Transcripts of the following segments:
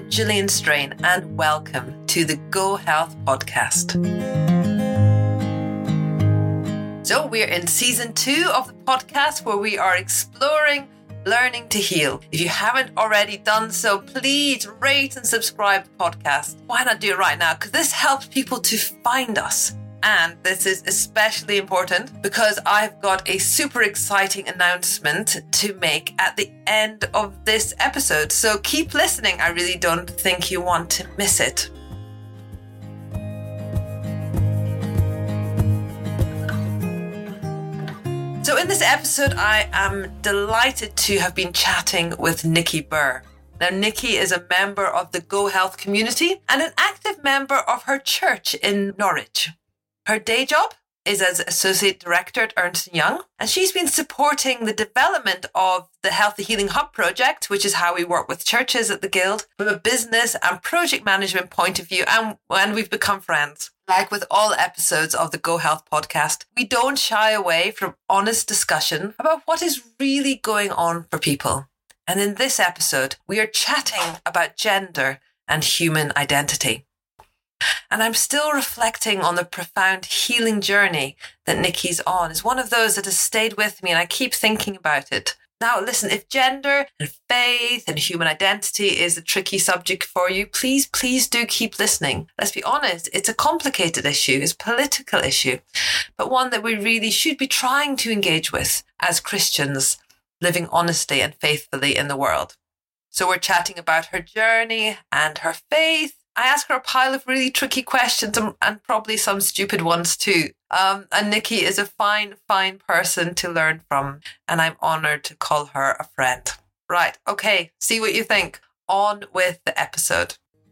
I'm Gillian Strain and welcome to the Go Health podcast. So we're in season 2 of the podcast where we are exploring learning to heal. If you haven't already done so, please rate and subscribe to the podcast. Why not do it right now? Because this helps people to find us. And this is especially important because I've got a super exciting announcement to make at the end of this episode. So keep listening. I really don't think you want to miss it. So in this episode, I am delighted to have been chatting with Nikki Burr. Now, Nikki is a member of the Go Health community and an active member of her church in Norwich. Her day job is as Associate Director at Ernst & Young, and she's been supporting the development of the Healthy Healing Hub project, which is how we work with churches at the Guild, from a business and project management point of view, and we've become friends. Like with all episodes of the Go Health podcast, we don't shy away from honest discussion about what is really going on for people. And in this episode, we are chatting about gender and human identity. And I'm still reflecting on the profound healing journey that Nikki's on. It's one of those that has stayed with me and I keep thinking about it. Now, listen, if gender and faith and human identity is a tricky subject for you, please do keep listening. Let's be honest, it's a complicated issue, it's a political issue, but one that we really should be trying to engage with as Christians living honestly and faithfully in the world. So we're chatting about her journey and her faith. I ask her a pile of really tricky questions and probably some stupid ones too. And Nikki is a fine person to learn from. And I'm honoured to call her a friend. Right, okay, see what you think. On with the episode.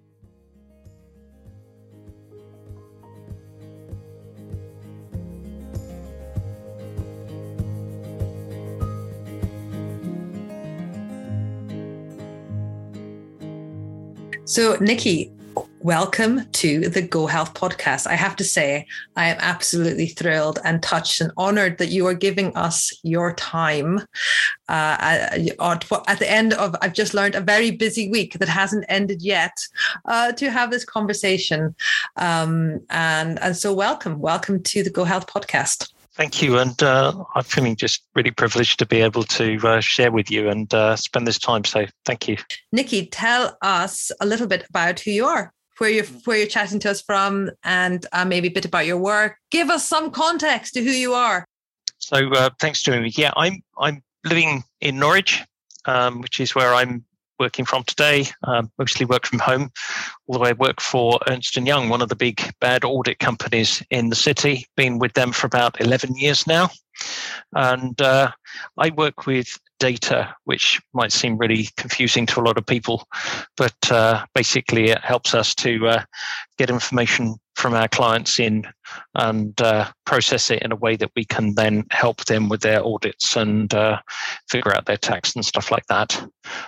So, Nikki, welcome to the Go Health podcast. I have to say, I am absolutely thrilled and touched and honored that you are giving us your time at the end of, I've just learned, a very busy week that hasn't ended yet, to have this conversation. And so welcome to the Go Health podcast. Thank you. And I'm feeling just really privileged to be able to share with you and spend this time. So thank you. Nikki, tell us a little bit about who you are, where you're chatting to us from, and maybe a bit about your work. Give us some context to who you are. So thanks, Jeremy. Yeah, I'm living in Norwich, which is where I'm working from today. Mostly work from home, although I work for Ernst & Young, one of the big bad audit companies in the city. Been with them for about 11 years now. And I work with data, which might seem really confusing to a lot of people, but basically it helps us to get information from our clients in and process it in a way that we can then help them with their audits and figure out their tax and stuff like that.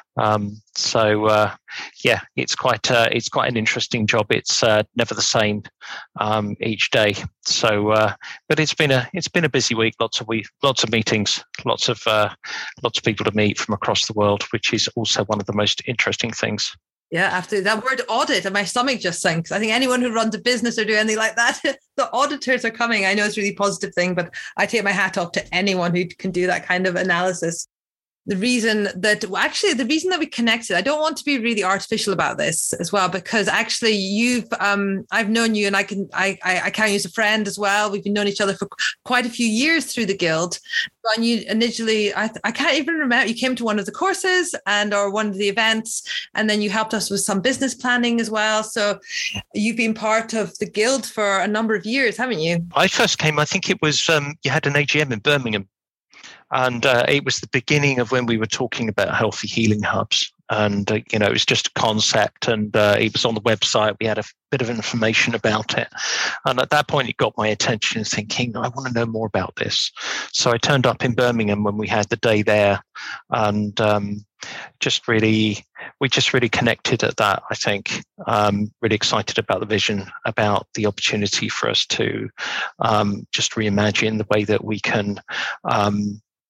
Yeah, it's quite an interesting job. It's never the same each day. So, but it's been a busy week. Lots of meetings, lots of people to meet from across the world, which is also one of the most interesting things. Yeah, after that word audit, and my stomach just sinks. I think anyone who runs a business or do anything like that, the auditors are coming. I know it's a really positive thing, but I take my hat off to anyone who can do that kind of analysis. The reason that we connected, I don't want to be really artificial about this as well, because actually I've known you and I count you as a friend as well. We've been knowing each other for quite a few years through the Guild. And you initially, I can't even remember, you came to one of the courses or one of the events, and then you helped us with some business planning as well. So you've been part of the Guild for a number of years, haven't you? I first came, I think it was, you had an AGM in Birmingham. And it was the beginning of when we were talking about healthy healing hubs. And, it was just a concept and it was on the website. We had a bit of information about it. And at that point, it got my attention thinking, I want to know more about this. So I turned up in Birmingham when we had the day there and we just really connected at that, I think. Really excited about the vision, about the opportunity for us to just reimagine the way that we can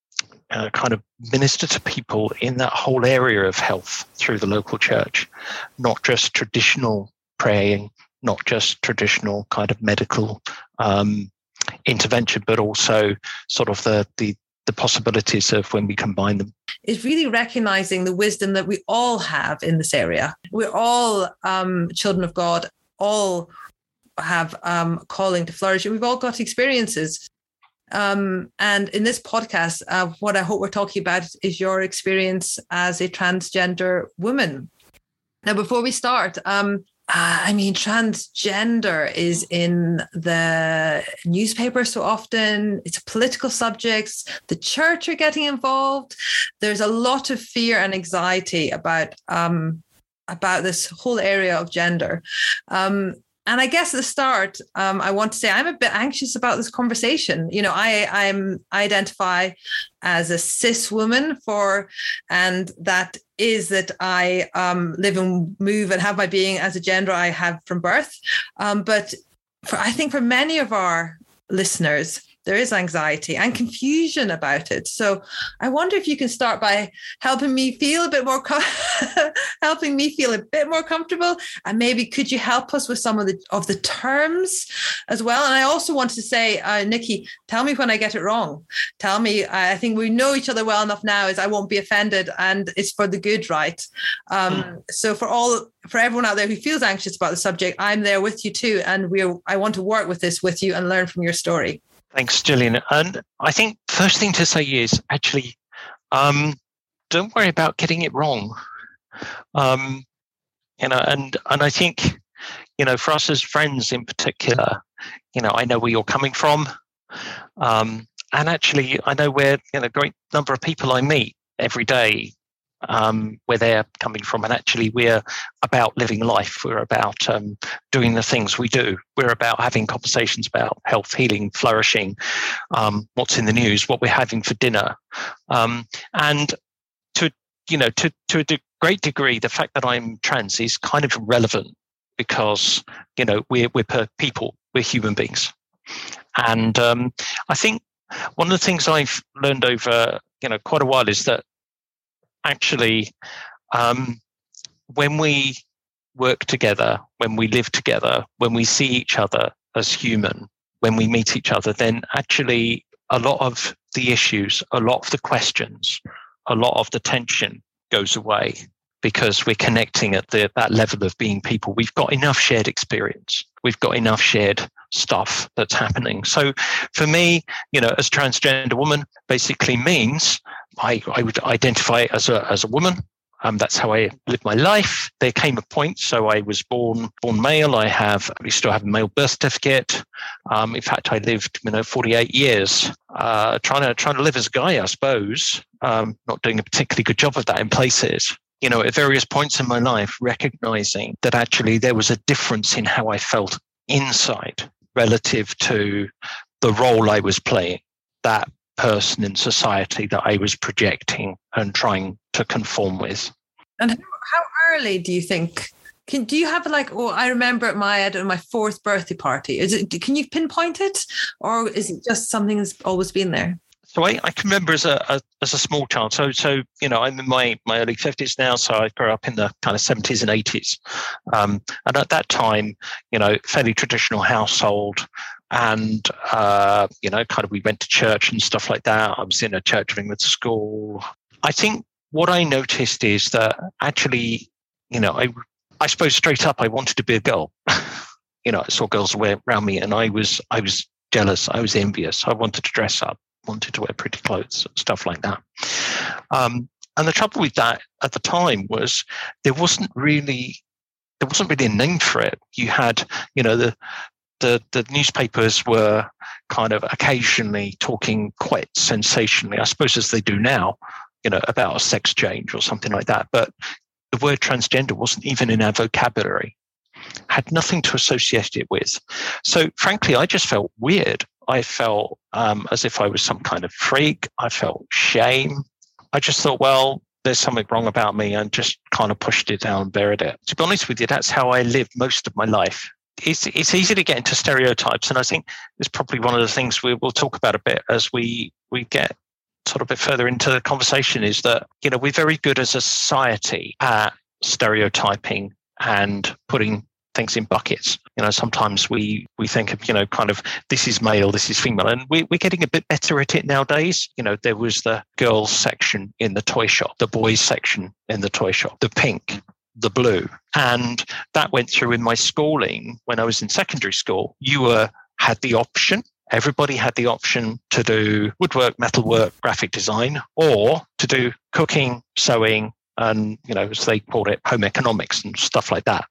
kind of minister to people in that whole area of health through the local church, not just traditional praying, not just traditional kind of medical intervention, but also sort of the possibilities of when we combine them. Is really recognizing the wisdom that we all have in this area. We're all children of God, all have calling to flourish, and we've all got experiences. And in this podcast, what I hope we're talking about is your experience as a transgender woman. Now, before we start, transgender is in the newspaper so often. It's a political subject. The church are getting involved. There's a lot of fear and anxiety about this whole area of gender. And I guess at the start, I want to say I'm a bit anxious about this conversation. You know, I identify as a cis woman and that is that I live and move and have my being as a gender I have from birth. But I think for many of our listeners, there is anxiety and confusion about it. So I wonder if you can start by helping me feel a bit more comfortable, and maybe could you help us with some of the terms as well? And I also want to say, Nikki, tell me when I get it wrong. Tell me. I think we know each other well enough now, as I won't be offended, and it's for the good, right? So for everyone out there who feels anxious about the subject, I'm there with you too, and I want to work with this with you and learn from your story. Thanks, Gillian. And I think first thing to say is actually, don't worry about getting it wrong. And I think, for us as friends in particular, I know where you're coming from. And actually, I know where, a great number of people I meet every day, where they're coming from. And actually, we're about living life. We're about doing the things we do. We're about having conversations about health, healing, flourishing, what's in the news, what we're having for dinner. And to a great degree, the fact that I'm trans is kind of relevant because, we're people, we're human beings. And I think one of the things I've learned over, quite a while is that actually, when we work together, when we live together, when we see each other as human, when we meet each other, then actually a lot of the issues, a lot of the questions, a lot of the tension goes away because we're connecting at that level of being people. We've got enough shared experience. We've got enough shared stuff that's happening. So for me, as a transgender woman basically means I would identify as a woman. That's how I live my life. There came a point, so I was born male. I still have a male birth certificate. In fact, I lived 48 years trying to live as a guy, I suppose. Not doing a particularly good job of that in places. At various points in my life, recognizing that actually there was a difference in how I felt inside relative to the role I was playing, that person in society that I was projecting and trying to conform with. And how early do you think? Do you have I remember at my fourth birthday party. Can you pinpoint it, or is it just something that's always been there? So I can remember as a small child. So I'm in my early 50s now. So I grew up in the kind of 70s and 80s, and at that time, fairly traditional household. And, we went to church and stuff like that. I was in a Church of England school. I think what I noticed is that actually, I suppose straight up, I wanted to be a girl. I saw girls around me and I was jealous. I was envious. I wanted to dress up, wanted to wear pretty clothes, stuff like that. And the trouble with that at the time was there wasn't really a name for it. You had, the newspapers were kind of occasionally talking quite sensationally, I suppose as they do now, about a sex change or something like that. But the word transgender wasn't even in our vocabulary, had nothing to associate it with. So frankly, I just felt weird. I felt as if I was some kind of freak. I felt shame. I just thought, well, there's something wrong about me, and just kind of pushed it down and buried it. To be honest with you, that's how I lived most of my life. It's easy to get into stereotypes, and I think it's probably one of the things we'll talk about a bit as we get sort of a bit further into the conversation is that, we're very good as a society at stereotyping and putting things in buckets. Sometimes we think of, kind of this is male, this is female, and we're getting a bit better at it nowadays. There was the girls section in the toy shop, the boys section in the toy shop, the pink, the blue. And that went through in my schooling when I was in secondary school. You had the option. Everybody had the option to do woodwork, metalwork, graphic design, or to do cooking, sewing, and, as they called it, home economics and stuff like that.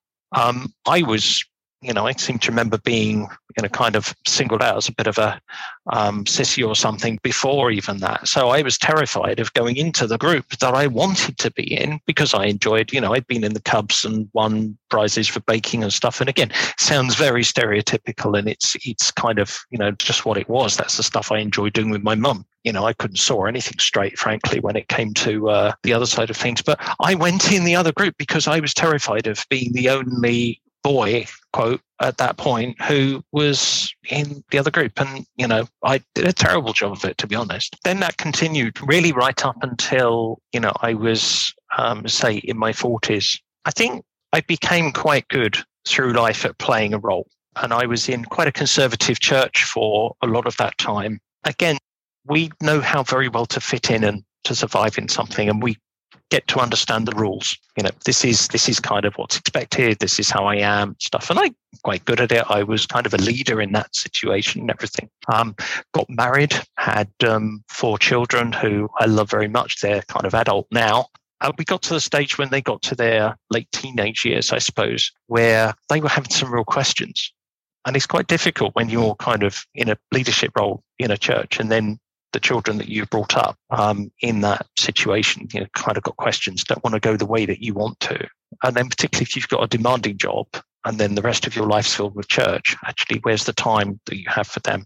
I seem to remember being, kind of singled out as a bit of a sissy or something before even that. So I was terrified of going into the group that I wanted to be in because I enjoyed, I'd been in the Cubs and won prizes for baking and stuff. And again, sounds very stereotypical, and it's kind of, just what it was. That's the stuff I enjoyed doing with my mum. I couldn't saw anything straight, frankly, when it came to the other side of things. But I went in the other group because I was terrified of being the only boy, quote, at that point who was in the other group. And, I did a terrible job of it, to be honest. Then that continued really right up until, I was, say, in my 40s. I think I became quite good through life at playing a role. And I was in quite a conservative church for a lot of that time. Again, we know how very well to fit in and to survive in something, and we get to understand the rules. This is kind of what's expected. This is how I am, stuff. And I'm quite good at it. I was kind of a leader in that situation and everything. Got married, had 4 children who I love very much. They're kind of adult now. We got to the stage when they got to their late teenage years, I suppose, where they were having some real questions. And it's quite difficult when you're kind of in a leadership role in a church, and then the children that you brought up in that situation, kind of got questions, don't want to go the way that you want to. And then particularly if you've got a demanding job and then the rest of your life's filled with church, actually, where's the time that you have for them?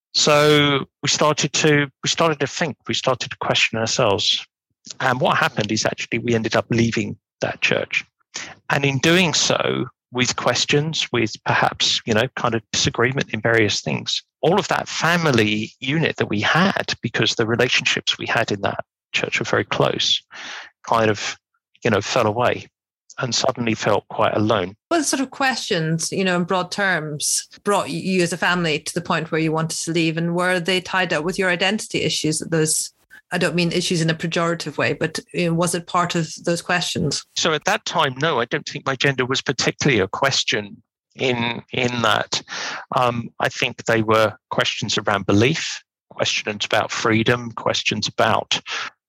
So we started to think, we started to question ourselves. And what happened is actually we ended up leaving that church. And in doing so, with questions, with perhaps, kind of disagreement in various things, all of that family unit that we had, because the relationships we had in that church were very close, kind of, fell away and suddenly felt quite alone. What sort of questions, in broad terms, brought you as a family to the point where you wanted to leave? And were they tied up with your identity issues? Those, I don't mean issues in a pejorative way, but was it part of those questions? So at that time, no, I don't think my gender was particularly a question in that. I think they were questions around belief, questions about freedom, questions about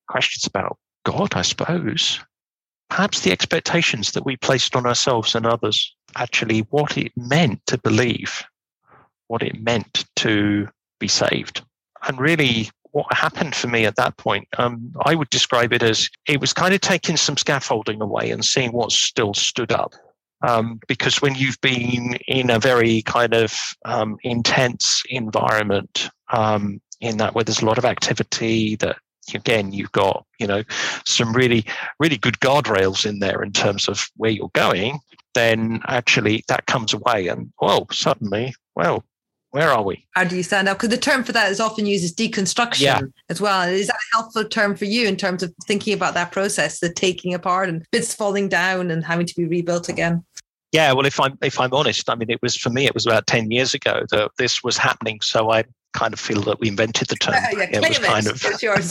God, I suppose. Perhaps the expectations that we placed on ourselves and others, actually what it meant to believe, what it meant to be saved. And really, what happened for me at that point, I would describe it as it was kind of taking some scaffolding away and seeing what still stood up. Because when you've been in a very kind of intense environment, in that where there's a lot of activity, that again you've got some really really good guardrails in there in terms of where you're going, then actually that comes away and suddenly where are we? How do you stand out? Because the term for that is often used as deconstruction as well. Is that a helpful term for you in terms of thinking about that process, the taking apart and bits falling down and having to be rebuilt again? Yeah, well, if I'm honest, I mean, it was about 10 years ago that this was happening. So I kind of feel that we invented the term. It was kind of it's yours.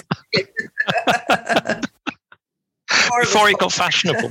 Before it got fashionable.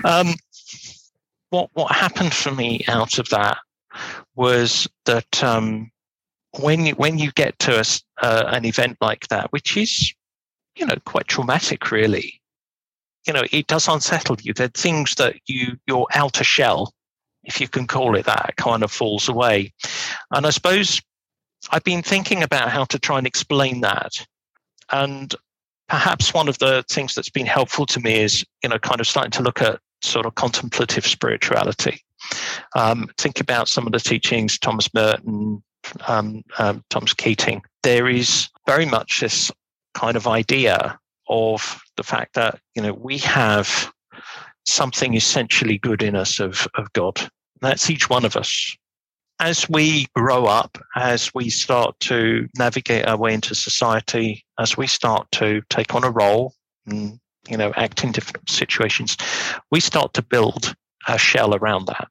What happened for me out of that was that when you get to an event like that, which is quite traumatic, really, it does unsettle you. There are things that your outer shell, if you can call it that, kind of falls away. And I suppose I've been thinking about how to try and explain that. And perhaps one of the things that's been helpful to me is kind of starting to look at sort of contemplative spirituality. Think about some of the teachings, Thomas Merton, Thomas Keating. There is very much this kind of idea of the fact that, we have something essentially good in us of God. That's each one of us. as we grow up, as we start to navigate our way into society, as we start to take on a role and, act in different situations, we start to build a shell around that.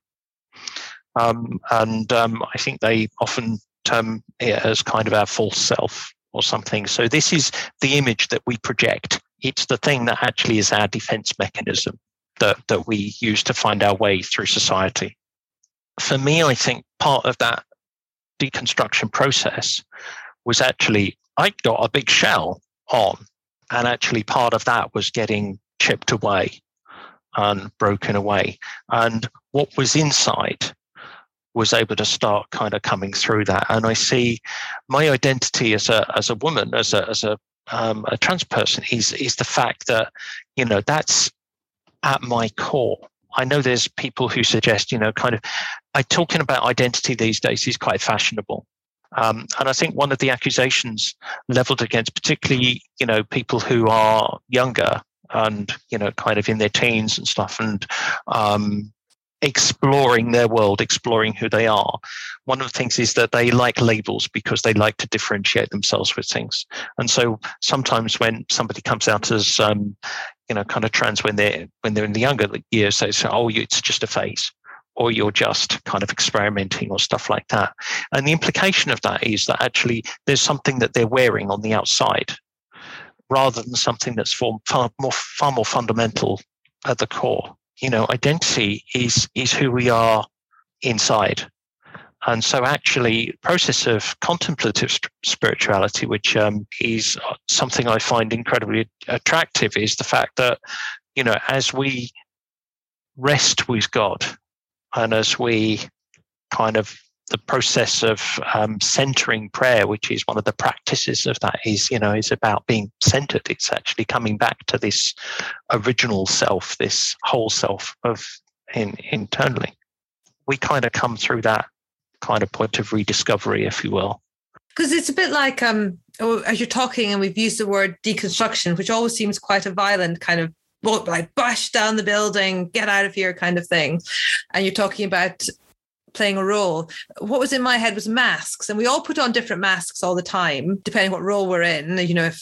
I think they often term it as kind of our false self or something. So this is the image that we project. It's the thing that actually is our defense mechanism that we use to find our way through society. For me, I think part of that deconstruction process was actually I got a big shell on, and actually part of that was getting chipped away and broken away. And what was inside was able to start kind of coming through that. And I see my identity as a woman, as a trans person, is the fact that, that's at my core. I know there's people who suggest, talking about identity these days is quite fashionable. And I think one of the accusations leveled against particularly, people who are younger and, kind of in their teens and stuff, and exploring their world, exploring who they are. One of the things is that they like labels because they like to differentiate themselves with things. And so sometimes when somebody comes out as, kind of trans when they're in the younger years, they say, oh, it's just a phase, or you're just kind of experimenting or stuff like that. And the implication of that is that actually there's something that they're wearing on the outside rather than something that's far more fundamental at the core. Identity is who we are inside. And so actually the process of contemplative spirituality, which is something I find incredibly attractive, is the fact that, as we rest with God and as we kind of the process of centering prayer, which is one of the practices of that, is about being centered. It's actually coming back to this original self, this whole self of internally. We kind of come through that kind of point of rediscovery, if you will. Because it's a bit like, as you're talking, and we've used the word deconstruction, which always seems quite a violent kind of, like bash down the building, get out of here kind of thing. And you're talking about playing a role. What was in my head was masks, and we all put on different masks all the time, depending what role we're in.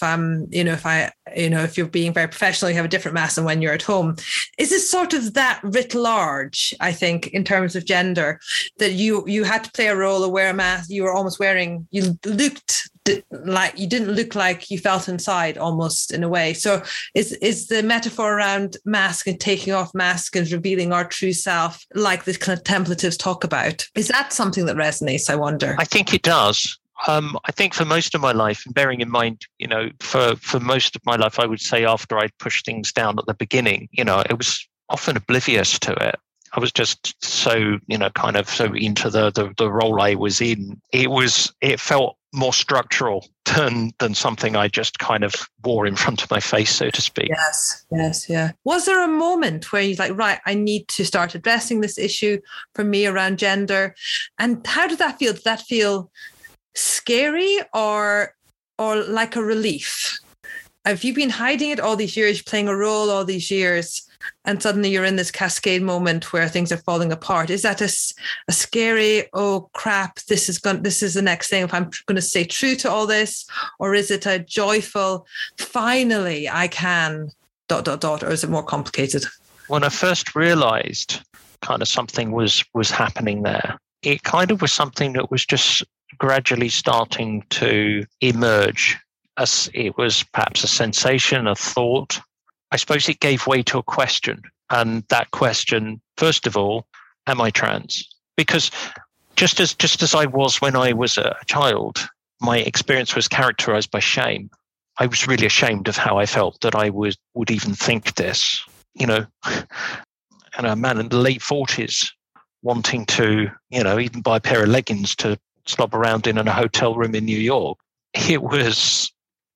If you're being very professional, you have a different mask than when you're at home. Is this sort of that writ large, I think, in terms of gender, that you had to play a role or wear a mask? You were almost wearing, you looked like you didn't look like you felt inside, almost, in a way. So is the metaphor around mask and taking off mask and revealing our true self, like the contemplatives talk about, is that something that resonates, I wonder? I think it does. I think for most of my life, and bearing in mind, for most of my life, I would say after I'd pushed things down at the beginning, it was often oblivious to it. I was just so, kind of so into the role I was in. It felt more structural than something I just kind of wore in front of my face, so to speak. Yes, yeah. Was there a moment where you're like, right, I need to start addressing this issue for me around gender? And how did that feel? Did that feel scary or like a relief? Have you been hiding it all these years, playing a role all these years, and suddenly you're in this cascade moment where things are falling apart? Is that a scary, oh crap, this is the next thing, if I'm going to stay true to all this? Or is it a joyful, finally I can ... or is it more complicated? When I first realized kind of something was happening there, it kind of was something that was just gradually starting to emerge. As it was perhaps a sensation, a thought. I suppose it gave way to a question. And that question, first of all, am I trans? Because just as I was when I was a child, my experience was characterized by shame. I was really ashamed of how I felt that I would even think this. And a man in the late 40s wanting to, even buy a pair of leggings to slob around in a hotel room in New York. It was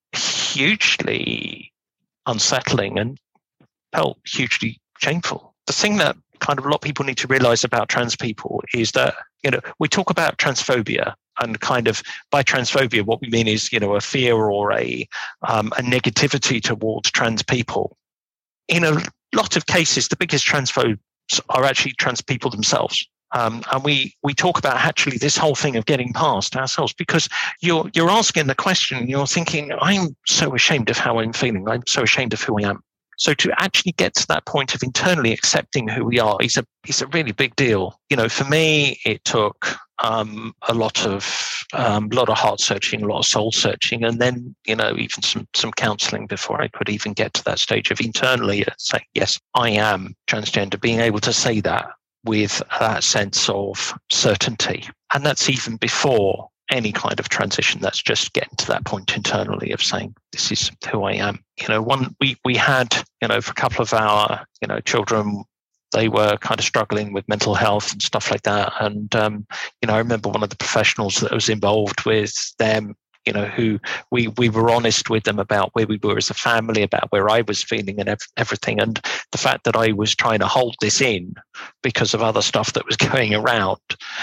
hugely unsettling and felt hugely shameful. The thing that kind of a lot of people need to realize about trans people is that, we talk about transphobia, and kind of by transphobia, what we mean is, a fear or a negativity towards trans people. In a lot of cases, the biggest transphobes are actually trans people themselves. And we talk about actually this whole thing of getting past ourselves, because you're asking the question, you're thinking, I'm so ashamed of how I'm feeling. I'm so ashamed of who I am. So to actually get to that point of internally accepting who we are is a really big deal. For me, it took a lot of heart searching, a lot of soul searching, and then even some counselling before I could even get to that stage of internally saying, yes, I am transgender, being able to say that with that sense of certainty. And that's even before any kind of transition. That's just getting to that point internally of saying, this is who I am. We had, for a couple of our, children, they were kind of struggling with mental health and stuff like that. And, I remember one of the professionals that was involved with them, who we were honest with them about where we were as a family, about where I was feeling and everything. And the fact that I was trying to hold this in because of other stuff that was going around.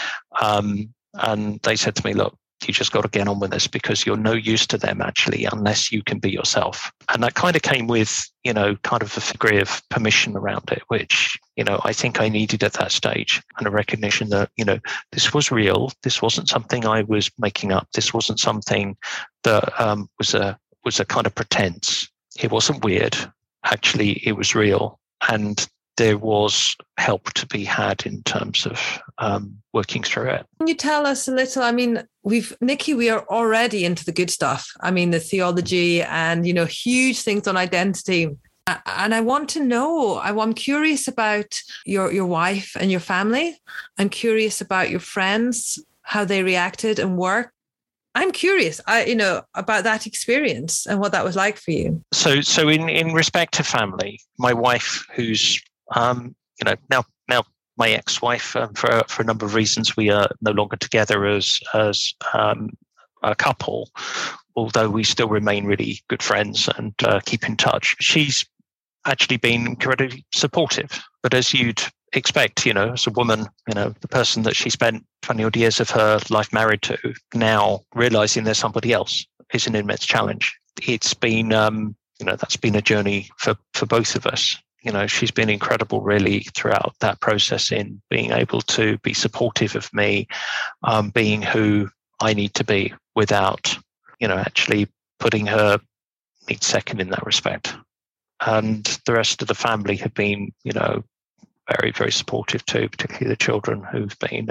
And they said to me, look, you just got to get on with this, because you're no use to them actually unless you can be yourself. And that kind of came with, kind of a degree of permission around it, which, I think I needed at that stage, and a recognition that, this was real. This wasn't something I was making up. This wasn't something that was a kind of pretense. It wasn't weird. Actually, it was real. And there was help to be had in terms of working through it. Can you tell us a little? I mean, Nikki, we are already into the good stuff. I mean, the theology and, huge things on identity. And I want to know, I'm curious about your wife and your family. I'm curious about your friends, how they reacted and work. I'm curious, about that experience and what that was like for you. So in respect to family, my wife, who's now my ex-wife, for a number of reasons, we are no longer together as a couple, although we still remain really good friends and keep in touch. She's actually been incredibly supportive, but as you'd expect, as a woman, the person that she spent 20 odd years of her life married to, now realizing there's somebody else is an immense challenge. It's been, that's been a journey for both of us. She's been incredible really throughout that process in being able to be supportive of me, being who I need to be without, actually putting her needs second in that respect. And the rest of the family have been, very, very supportive too, particularly the children who've been,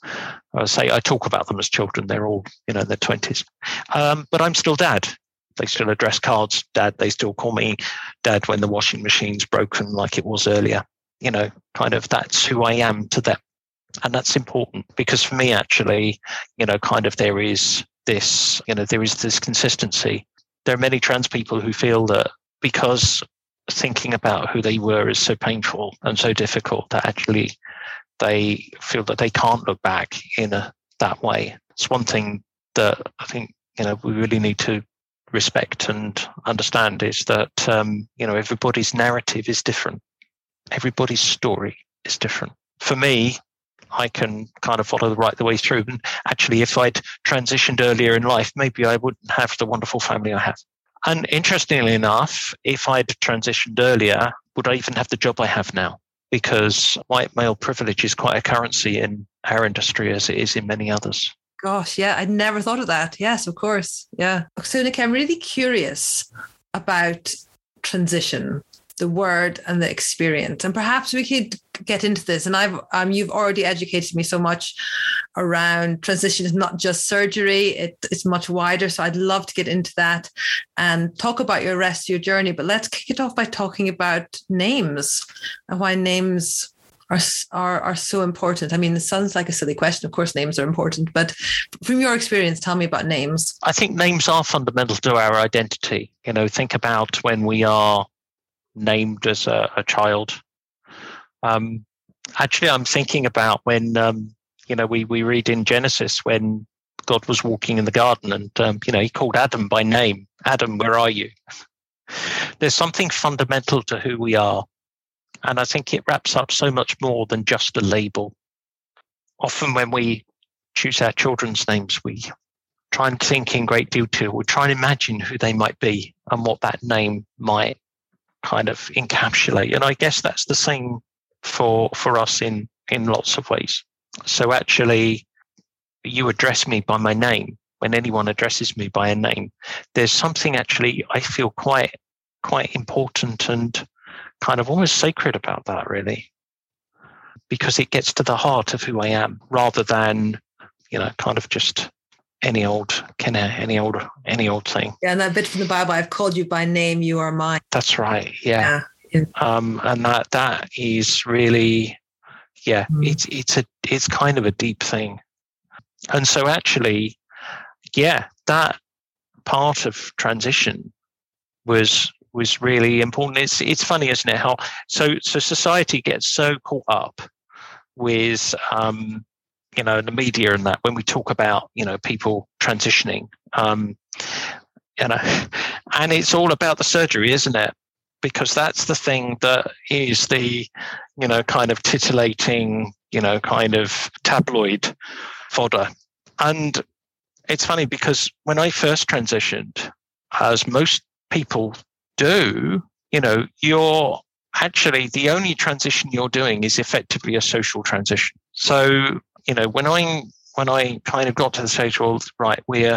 I talk about them as children. They're all, in their 20s. But I'm still dad. They still address cards dad. They still call me dad when the washing machine's broken like it was earlier. Kind of that's who I am to them. And that's important because for me, actually, kind of there is this consistency. There are many trans people who feel that because thinking about who they were is so painful and so difficult that actually they feel that they can't look back in that way. It's one thing that I think, we really need to respect and understand is that, everybody's narrative is different. Everybody's story is different. For me, I can kind of follow the way through. And actually, if I'd transitioned earlier in life, maybe I wouldn't have the wonderful family I have. And interestingly enough, if I'd transitioned earlier, would I even have the job I have now? Because white male privilege is quite a currency in our industry as it is in many others. Gosh, yeah, I'd never thought of that. Yes, of course. Yeah. So, Nick, I'm really curious about transition, the word and the experience. And perhaps we could get into this. And you've already educated me so much around transition is not just surgery. It's much wider. So I'd love to get into that and talk about your rest of your journey. But let's kick it off by talking about names and why names are so important. I mean, it sounds like a silly question. Of course, names are important. But from your experience, tell me about names. I think names are fundamental to our identity. Think about when we are named as a child. Actually, I'm thinking about when, we read in Genesis when God was walking in the garden and, he called Adam by name. Adam, where are you? There's something fundamental to who we are. And I think it wraps up so much more than just a label. Often when we choose our children's names, we try and think in great detail. We try and imagine who they might be and what that name might kind of encapsulate. And I guess that's the same for us in lots of ways. So actually, you address me by my name. When anyone addresses me by a name, there's something actually I feel quite important and kind of almost sacred about that, really, because it gets to the heart of who I am, rather than, kind of just any old thing. Yeah, and that bit from the Bible, I've called you by name, you are mine. That's right. Yeah. And that is really, it's kind of a deep thing. And so actually, that part of transition was really important. It's funny, isn't it? How so society gets so caught up with the media and that when we talk about people transitioning, and it's all about the surgery, isn't it? Because that's the thing that is the kind of titillating kind of tabloid fodder. And it's funny because when I first transitioned, as most people do, you're actually the only transition you're doing is effectively a social transition. So, when I kind of got to the stage, well, right, we're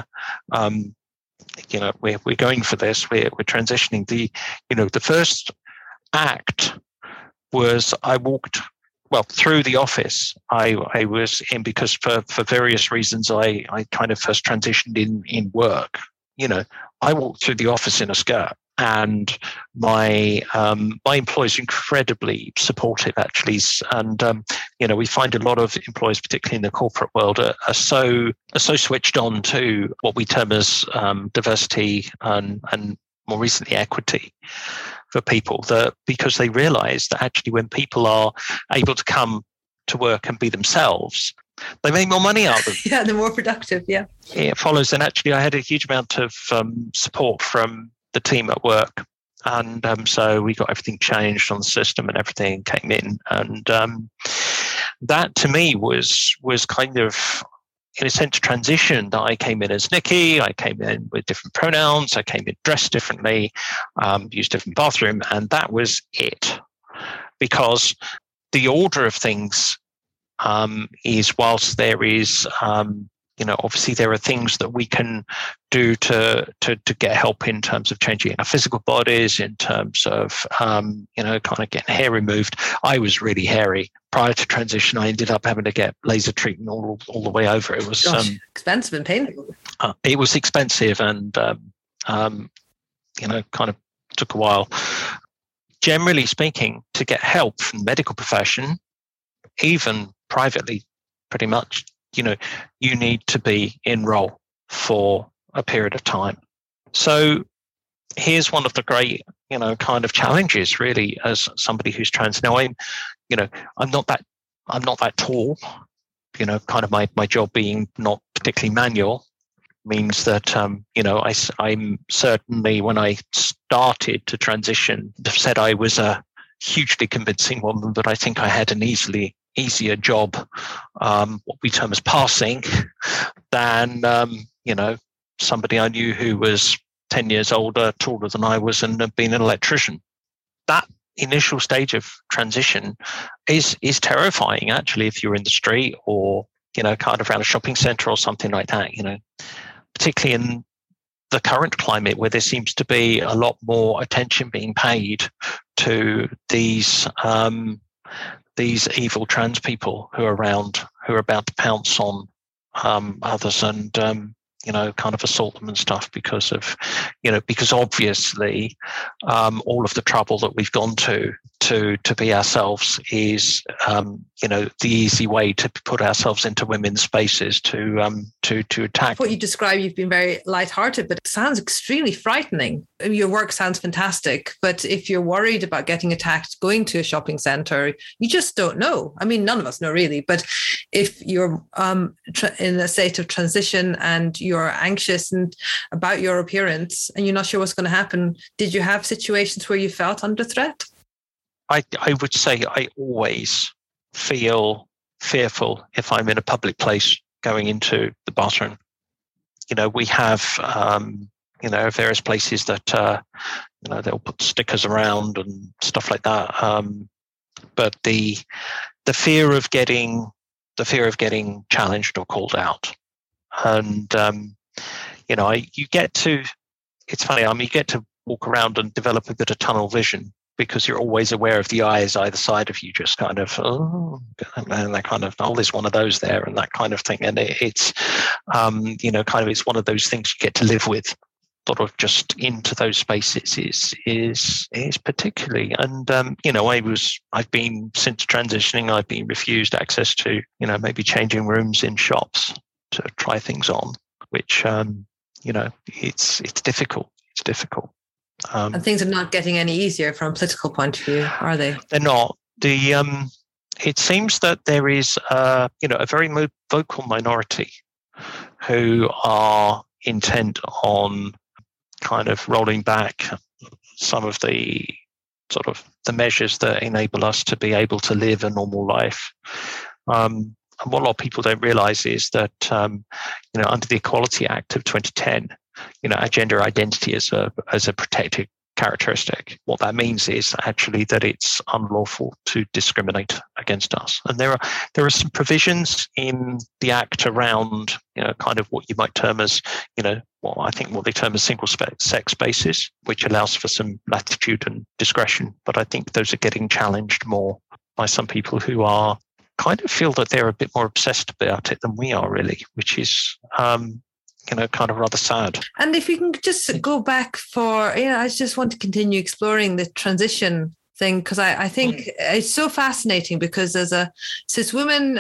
going for this, we're transitioning. The first act was I walked through the office. I was in because for various reasons I kind of first transitioned in work. I walked through the office in a skirt, and my employees are incredibly supportive, actually. And we find a lot of employees, particularly in the corporate world, are so switched on to what we term as diversity and more recently equity for people, that because they realise that actually when people are able to come to work and be themselves, they make more money out of them. Yeah, they're more productive. Yeah, it follows. And actually, I had a huge amount of support from the team at work, and so we got everything changed on the system, and everything came in. And that to me was kind of, in a sense, transition. That I came in as Nikki, I came in with different pronouns, I came in dressed differently, used different bathroom, and that was it. Because the order of things is, whilst there is, obviously there are things that we can do to get help in terms of changing our physical bodies, in terms of, kind of getting hair removed. I was really hairy. Prior to transition, I ended up having to get laser treatment all the way over. It was expensive and painful. It was expensive and, kind of took a while. Generally speaking, to get help from the medical profession, even privately, pretty much, you need to be in role for a period of time. So here's one of the great, kind of challenges, really, as somebody who's trans. Now, I'm not that tall. Kind of my job being not particularly manual means that, I'm certainly, when I started to transition, said I was a hugely convincing woman, but I think I had an easier job, what we term as passing, than, somebody I knew who was 10 years older, taller than I was, and had been an electrician. That initial stage of transition is terrifying, actually, if you're in the street or, kind of around a shopping centre or something like that, particularly in the current climate where there seems to be a lot more attention being paid to these evil trans people who are around, who are about to pounce on others and, kind of assault them and stuff because of, because obviously all of the trouble that we've gone to be ourselves is, the easy way to put ourselves into women's spaces to attack. What you describe, you've been very lighthearted, but it sounds extremely frightening. Your work sounds fantastic, but if you're worried about getting attacked going to a shopping centre, you just don't know. I mean, none of us know really, but if you're in a state of transition and you're anxious and about your appearance and you're not sure what's going to happen, did you have situations where you felt under threat? I would say I always feel fearful if I'm in a public place going into the bathroom. We have, various places that, they'll put stickers around and stuff like that. But the fear of getting the fear of getting challenged or called out. And, it's funny, you get to walk around and develop a bit of tunnel vision because you're always aware of the eyes either side of you, just kind of, and that kind of, there's one of those there and that kind of thing. And it's, it's one of those things you get to live with, sort of just into those spaces is particularly. And, I've been, since transitioning, I've been refused access to, maybe changing rooms in shops to try things on, which, it's difficult. It's difficult. And things are not getting any easier from a political point of view, are they? They're not. It seems that there is, a very vocal minority who are intent on kind of rolling back some of the sort of the measures that enable us to be able to live a normal life. And what a lot of people don't realise is that, under the Equality Act of 2010, our gender identity as a protected characteristic. What that means is actually that it's unlawful to discriminate against us. And there are some provisions in the Act around, kind of what you might term as, what they term as single sex basis, which allows for some latitude and discretion. But I think those are getting challenged more by some people who are kind of feel that they're a bit more obsessed about it than we are really, which is, kind of rather sad. And if you can just go back I just want to continue exploring the transition thing, because I think it's so fascinating, because as a cis woman,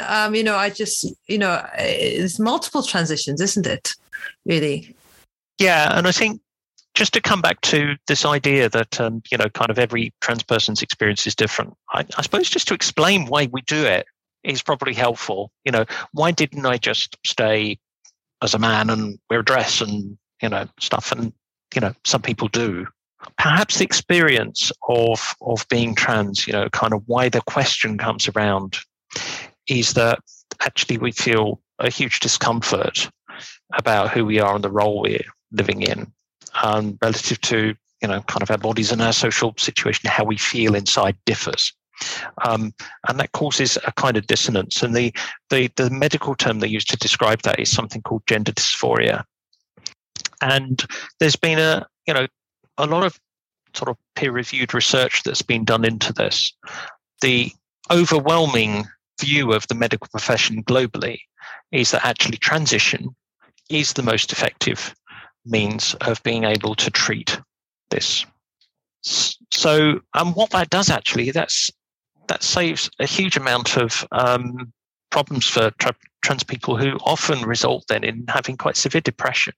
it's multiple transitions, isn't it? Really? Yeah. And I think just to come back to this idea that, kind of every trans person's experience is different, I suppose just to explain why we do it is probably helpful. Why didn't I just stay as a man and wear a dress and, stuff? And, some people do. Perhaps the experience of being trans, kind of why the question comes around is that actually we feel a huge discomfort about who we are and the role we're living in, relative to, kind of our bodies and our social situation, how we feel inside differs. And that causes a kind of dissonance. And the medical term they use to describe that is something called gender dysphoria. And there's been a lot of sort of peer-reviewed research that's been done into this. The overwhelming view of the medical profession globally is that actually transition is the most effective means of being able to treat this. So, what that does actually, that saves a huge amount of problems for trans people, who often result then in having quite severe depression.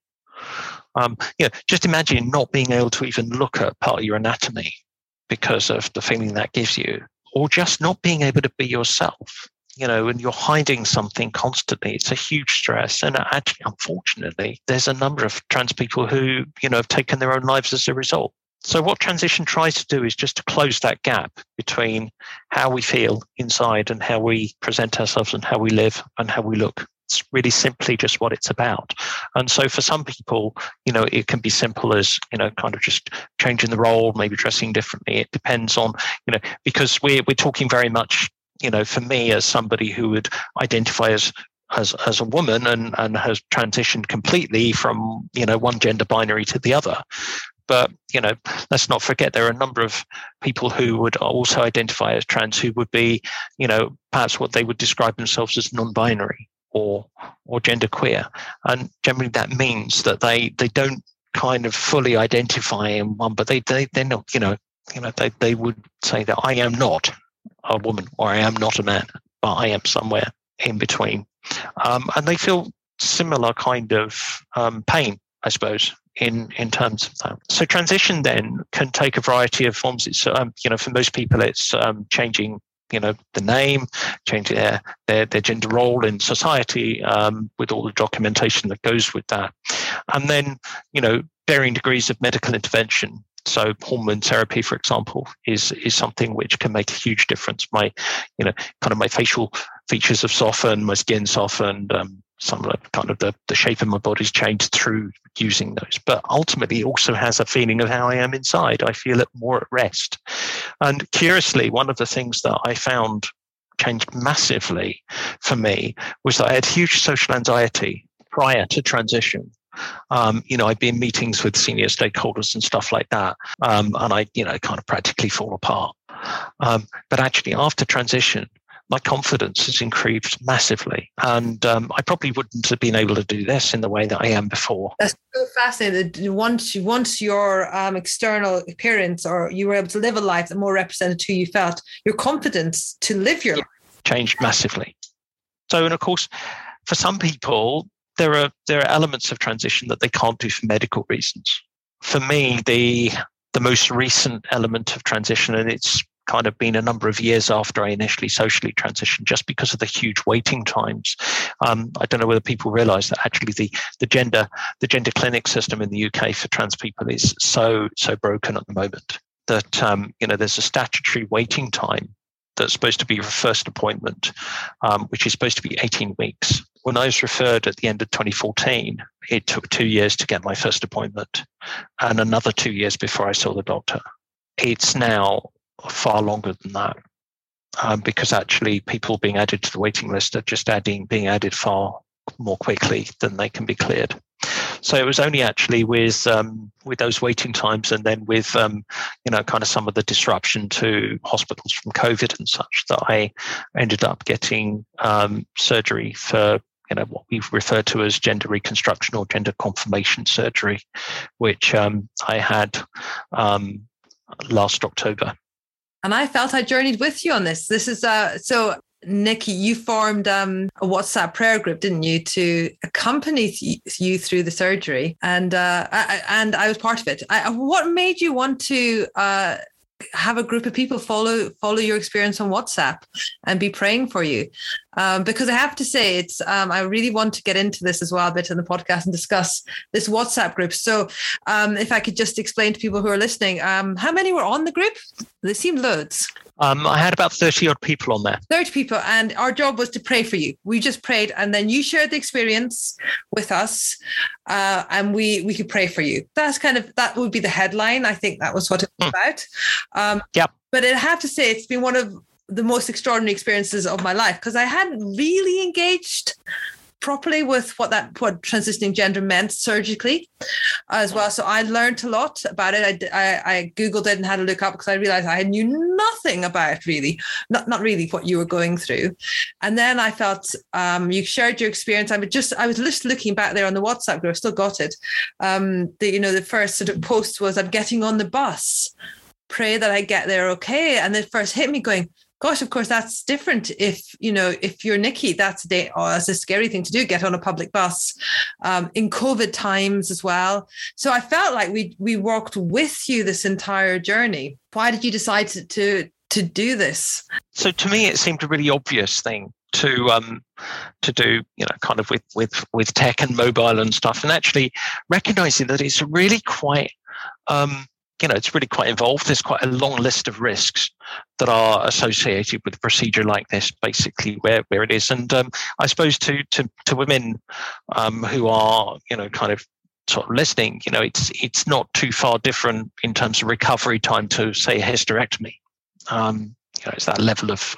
Just imagine not being able to even look at part of your anatomy because of the feeling that gives you, or just not being able to be yourself, and you're hiding something constantly. It's a huge stress. And actually, unfortunately, there's a number of trans people who, have taken their own lives as a result. So what transition tries to do is just to close that gap between how we feel inside and how we present ourselves and how we live and how we look. It's really simply just what it's about. And so for some people, it can be simple as, kind of just changing the role, maybe dressing differently. It depends on, because we're talking very much, for me as somebody who would identify as a woman and has transitioned completely from, one gender binary to the other. But, let's not forget there are a number of people who would also identify as trans who would be, perhaps what they would describe themselves as non-binary or genderqueer. And generally that means that they don't kind of fully identify in one, but they're not, they would say that I am not a woman or I am not a man, but I am somewhere in between. And they feel similar kind of pain, I suppose, in terms of that. So transition then can take a variety of forms. It's, for most people, it's changing, the name, changing their gender role in society, with all the documentation that goes with that. And then, varying degrees of medical intervention. So hormone therapy, for example, is something which can make a huge difference. My facial features have softened, my skin softened, some of the shape of my body's changed through using those. But ultimately, it also has a feeling of how I am inside. I feel it more at rest. And curiously, one of the things that I found changed massively for me was that I had huge social anxiety prior to transition. I'd be in meetings with senior stakeholders and stuff like that, and I, kind of practically fall apart. But actually, after transition, my confidence has increased massively, and I probably wouldn't have been able to do this in the way that I am before. That's so fascinating. Once your external appearance, or you were able to live a life that more represented who you felt, your confidence to live your life changed massively. So, and of course, for some people, there are elements of transition that they can't do for medical reasons. For me, the most recent element of transition, and it's kind of been a number of years after I initially socially transitioned, just because of the huge waiting times. I don't know whether people realise that actually the gender clinic system in the UK for trans people is so broken at the moment that there's a statutory waiting time that's supposed to be your first appointment, which is supposed to be 18 weeks. When I was referred at the end of 2014, it took 2 years to get my first appointment and another 2 years before I saw the doctor. It's now far longer than that, because actually people being added to the waiting list are just being added far more quickly than they can be cleared. So it was only actually with those waiting times, and then with kind of some of the disruption to hospitals from COVID and such, that I ended up getting surgery for what we've referred to as gender reconstruction or gender confirmation surgery, which I had last October. And I felt I journeyed with you on this. This is so, Nikki, you formed a WhatsApp prayer group, didn't you, to accompany you through the surgery? And I was part of it. What made you want to have a group of people follow your experience on WhatsApp and be praying for you? Because I have to say, it's I really want to get into this as well a bit in the podcast and discuss this WhatsApp group. So if I could just explain to people who are listening, how many were on the group? They seemed loads. I had about 30 odd people on there. 30 people. And our job was to pray for you. We just prayed, and then you shared the experience with us, and we could pray for you. That would be the headline. I think that was what it was about. Yep. But I have to say, it's been one of the most extraordinary experiences of my life, because I hadn't really engaged properly with what transitioning gender meant surgically as well. So I learned a lot about it. I Googled it and had a look up, because I realized I knew nothing about really, not really what you were going through. And then I felt you shared your experience. I was just looking back there on the WhatsApp group. I still got it. The first sort of post was, I'm getting on the bus. Pray that I get there okay. And it first hit me going, gosh, of course, that's different. If you're Nikki, that's a scary thing to do, get on a public bus in COVID times as well. So I felt like we walked with you this entire journey. Why did you decide to do this? So to me, it seemed a really obvious thing to do, kind of with tech and mobile and stuff, and actually recognizing that it's really quite it's really quite involved. There's quite a long list of risks that are associated with a procedure like this, basically where it is. And I suppose to women who are, kind of sort of listening, it's not too far different in terms of recovery time to, say, a hysterectomy. It's that level of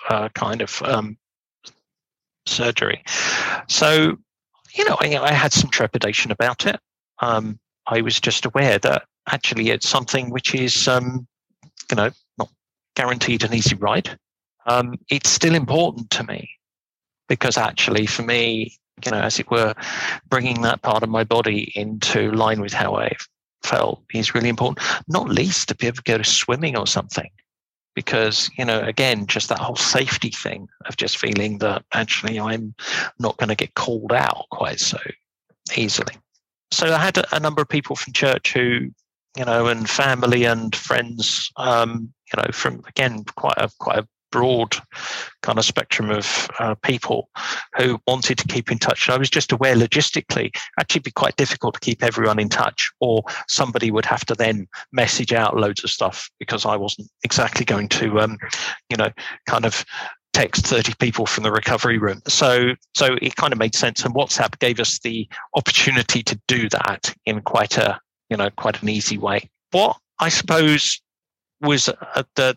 surgery. So, I had some trepidation about it. I was just aware that actually it's something which is, not guaranteed an easy ride. It's still important to me, because actually for me, as it were, bringing that part of my body into line with how I felt is really important, not least to be able to go to swimming or something. Because, again, just that whole safety thing of just feeling that actually I'm not going to get called out quite so easily. So I had a number of people from church who, and family and friends, from, again, quite a broad kind of spectrum of people who wanted to keep in touch. And I was just aware logistically, actually it'd be quite difficult to keep everyone in touch, or somebody would have to then message out loads of stuff, because I wasn't exactly going to, kind of text 30 people from the recovery room. So it kind of made sense. And WhatsApp gave us the opportunity to do that in quite an easy way. What I suppose was the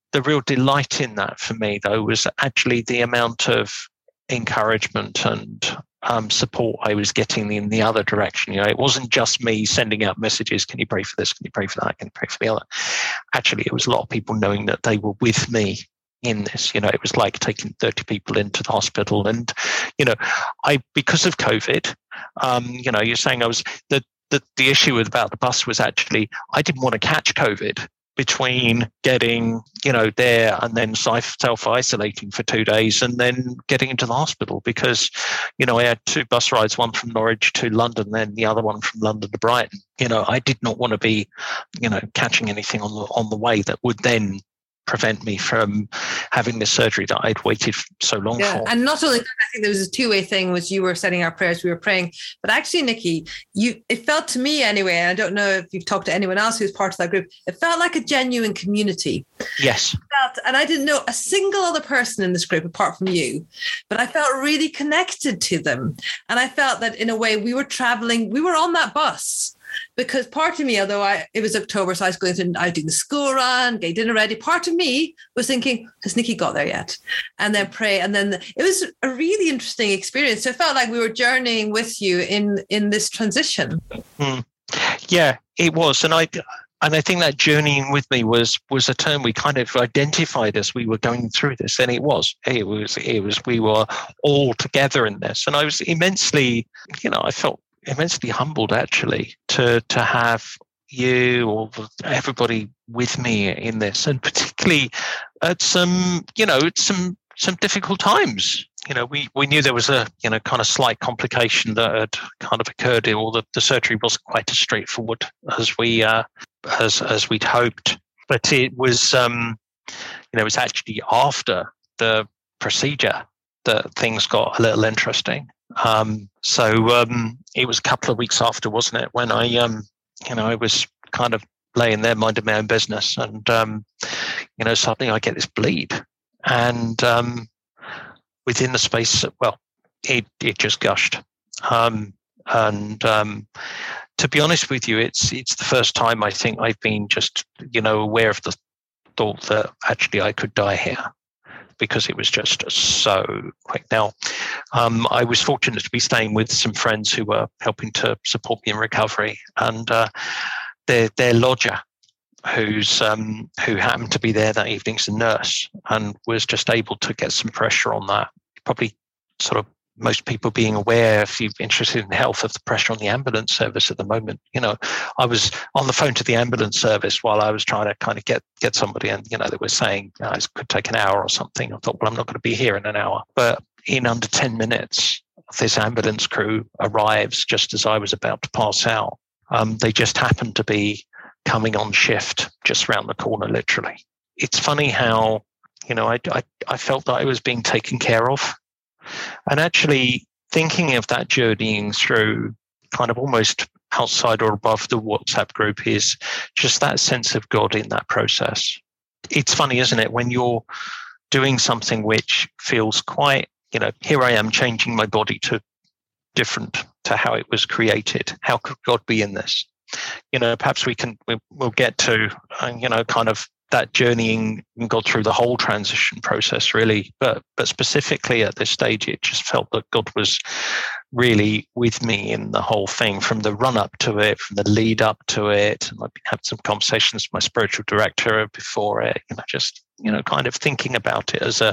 the real delight in that for me, though, was actually the amount of encouragement and support I was getting in the other direction. You know, it wasn't just me sending out messages, can you pray for this, can you pray for that, can you pray for the other. Actually, it was a lot of people knowing that they were with me in this. You know, it was like taking 30 people into the hospital. And, you know, because of COVID, you know, you're saying I was, the issue about the bus was actually, I didn't want to catch COVID between getting, you know, there and then self-isolating for 2 days and then getting into the hospital, because, you know, I had 2 bus rides, one from Norwich to London, then the other one from London to Brighton. You know, I did not want to be, you know, catching anything on the way that would then prevent me from having this surgery that I'd waited so long for. And not only that, I think there was a two-way thing, was you were setting our prayers, we were praying, but actually, Nikki, it felt to me anyway, and I don't know if you've talked to anyone else who's part of that group, it felt like a genuine community. Yes. And I didn't know a single other person in this group apart from you, but I felt really connected to them. And I felt that in a way we were traveling, we were on that bus. Because part of me, although it was October, so I was doing the school run, getting dinner ready, part of me was thinking, has Nikki got there yet? And then pray. And then it was a really interesting experience. So it felt like we were journeying with you in this transition. Yeah, it was. And I think that journeying with me was a term we kind of identified as we were going through this. And it was, we were all together in this. And I was immensely, you know, I felt immensely humbled actually to have you or everybody with me in this, and particularly at some difficult times. You know, we knew there was a, you know, kind of slight complication that had kind of occurred, or the surgery wasn't quite as straightforward as we as we'd hoped. But it was it was actually after the procedure that things got a little interesting. So it was a couple of weeks after, wasn't it, when I I was kind of laying there minding my own business, and suddenly I get this bleed, and within the space, well, it just gushed, and to be honest with you, it's the first time I think I've been just aware of the thought that actually I could die here, because it was just so quick. Now, I was fortunate to be staying with some friends who were helping to support me in recovery, and their lodger, who happened to be there that evening, is a nurse, and was just able to get some pressure on that. Probably sort of most people being aware, if you're interested in health, of the pressure on the ambulance service at the moment. I was on the phone to the ambulance service while I was trying to kind of get somebody, and they were saying it could take an hour or something. I thought, well, I'm not going to be here in an hour. But in under 10 minutes, this ambulance crew arrives just as I was about to pass out. They just happened to be coming on shift just round the corner, literally. It's funny how I felt that I was being taken care of. And actually thinking of that journeying through kind of almost outside or above the WhatsApp group is just that sense of God in that process. It's funny, isn't it, when you're doing something which feels quite, here I am changing my body to different to how it was created. How could God be in this? Perhaps we'll get to, kind of that journeying and got through the whole transition process, really. But specifically at this stage, it just felt that God was really with me in the whole thing, from the run up to it, from the lead up to it. And I've been having some conversations with my spiritual director before it, just, kind of thinking about it as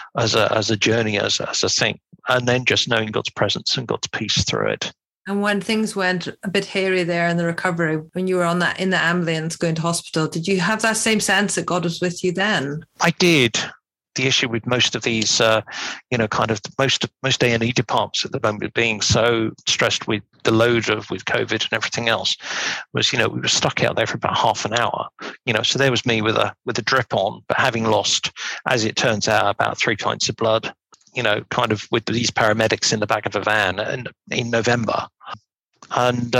a journey, as a thing. And then just knowing God's presence and God's peace through it. And when things went a bit hairy there in the recovery, when you were in the ambulance going to hospital, did you have that same sense that God was with you then? I did. The issue with most of these, kind of most A&E departments at the moment being so stressed with the load with COVID and everything else, was, we were stuck out there for about half an hour. So there was me with a drip on, but having lost, as it turns out, about 3 pints of blood. Kind of with these paramedics in the back of a van in November. And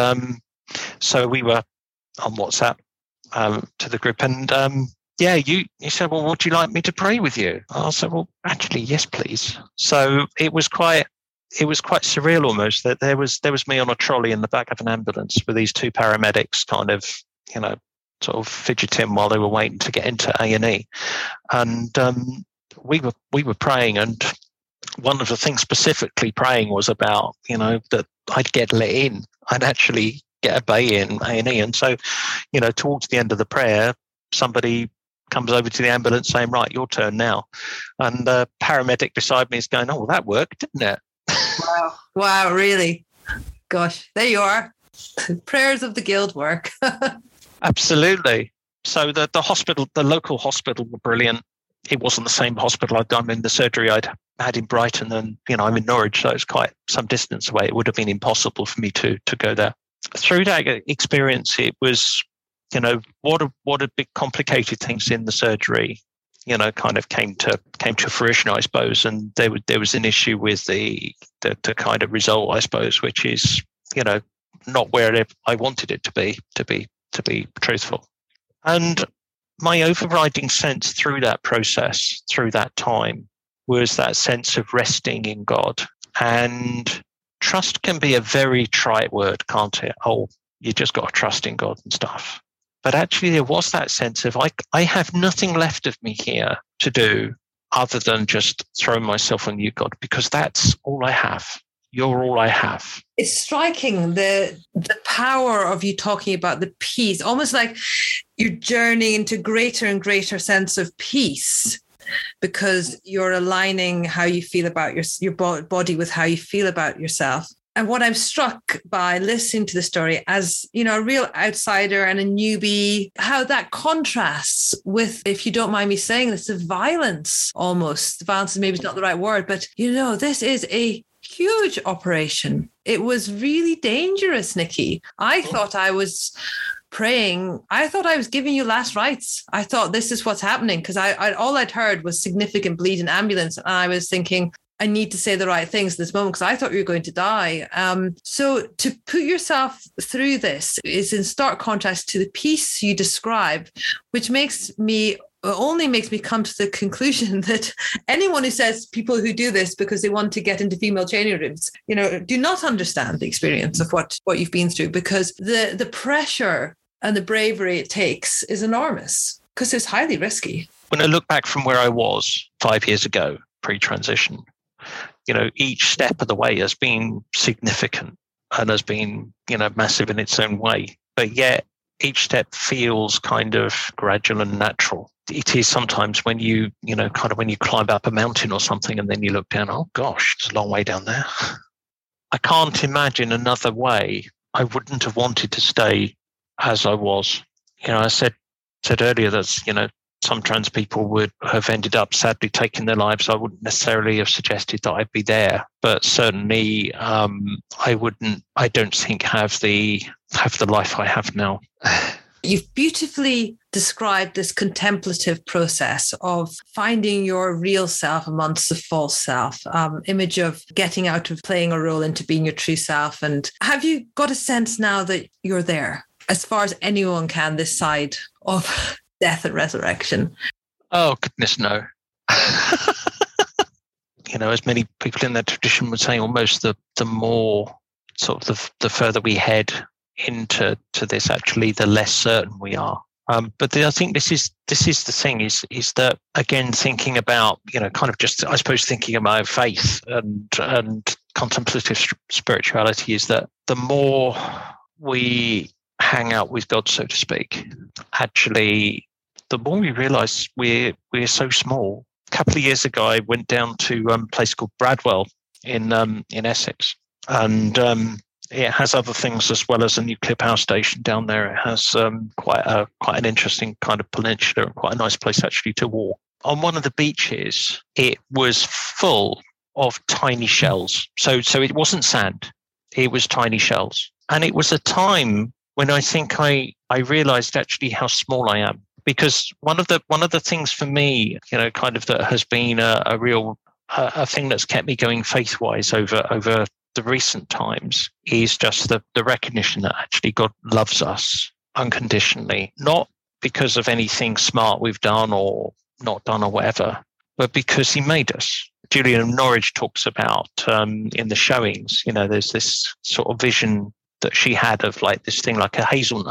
so we were on WhatsApp to the group. And you said, well, would you like me to pray with you? I said, well, actually, yes, please. So it was quite surreal almost, that there was me on a trolley in the back of an ambulance with these 2 paramedics kind of, sort of fidgeting while they were waiting to get into A&E. And we were praying, and one of the things specifically praying was about, that I'd get let in. I'd actually get a bay in A&E. And so, towards the end of the prayer, somebody comes over to the ambulance saying, right, your turn now. And the paramedic beside me is going, oh, well, that worked, didn't it? Wow, really? Gosh, there you are. Prayers of the guild work. Absolutely. So the hospital, the local hospital were brilliant. It wasn't the same hospital I'd done in the surgery I'd had in Brighton, and I'm in Norwich, so it's quite some distance away. It would have been impossible for me to go there. Through that experience, it was, what a big complicated things in the surgery, kind of came to fruition, I suppose. And there was an issue with the kind of result, I suppose, which is, not where I wanted it to be truthful. And my overriding sense through that process, through that time, was that sense of resting in God. And trust can be a very trite word, can't it? Oh, you just got to trust in God and stuff. But actually there was that sense of I have nothing left of me here to do other than just throw myself on you, God, because that's all I have. You're all I have. It's striking, the power of you talking about the peace, almost like you're journeying into greater and greater sense of peace, because you're aligning how you feel about your body with how you feel about yourself. And what I'm struck by listening to the story as, a real outsider and a newbie, how that contrasts with, if you don't mind me saying this, the violence almost. Violence is maybe not the right word, but, this is a huge operation. It was really dangerous, Nikki. I thought I was praying. I thought I was giving you last rites. I thought this is what's happening, because all I'd heard was significant bleed in ambulance. And I was thinking, I need to say the right things at this moment, because I thought you were going to die. So to put yourself through this is in stark contrast to the peace you describe, which only makes me come to the conclusion that anyone who says people who do this because they want to get into female changing rooms, do not understand the experience of what you've been through, because the pressure and the bravery it takes is enormous, because it's highly risky. When I look back from where I was 5 years ago, pre-transition, each step of the way has been significant and has been, massive in its own way. But yet each step feels kind of gradual and natural. It is sometimes when you when you climb up a mountain or something and then you look down, oh gosh, it's a long way down there. I can't imagine another way. I wouldn't have wanted to stay as I was. I said earlier that, some trans people would have ended up sadly taking their lives. I wouldn't necessarily have suggested that I'd be there, but certainly I don't think have the life I have now. You've beautifully described this contemplative process of finding your real self amongst the false self, image of getting out of playing a role into being your true self. And have you got a sense now that you're there, as far as anyone can this side of death and resurrection? Oh, goodness, no. As many people in that tradition would say, almost the more sort of the further we head into this, actually, the less certain we are. But I think this is the thing is that, again, thinking about, kind of just, I suppose, thinking about faith and contemplative spirituality, is that the more we hang out with God, so to speak, actually, the more we realise we're so small. A couple of years ago, I went down to a place called Bradwell in Essex, and it has other things as well as a nuclear power station down there. It has quite an interesting kind of peninsula and quite a nice place actually to walk. On one of the beaches, it was full of tiny shells. So it wasn't sand; it was tiny shells, and it was a time when I think I realised actually how small I am. Because one of the things for me, kind of that has been a real thing that's kept me going faith-wise over the recent times is just the recognition that actually God loves us unconditionally, not because of anything smart we've done or not done or whatever, but because He made us. Julian of Norwich talks about in the showings, there's this sort of vision that she had of like this thing like a hazelnut.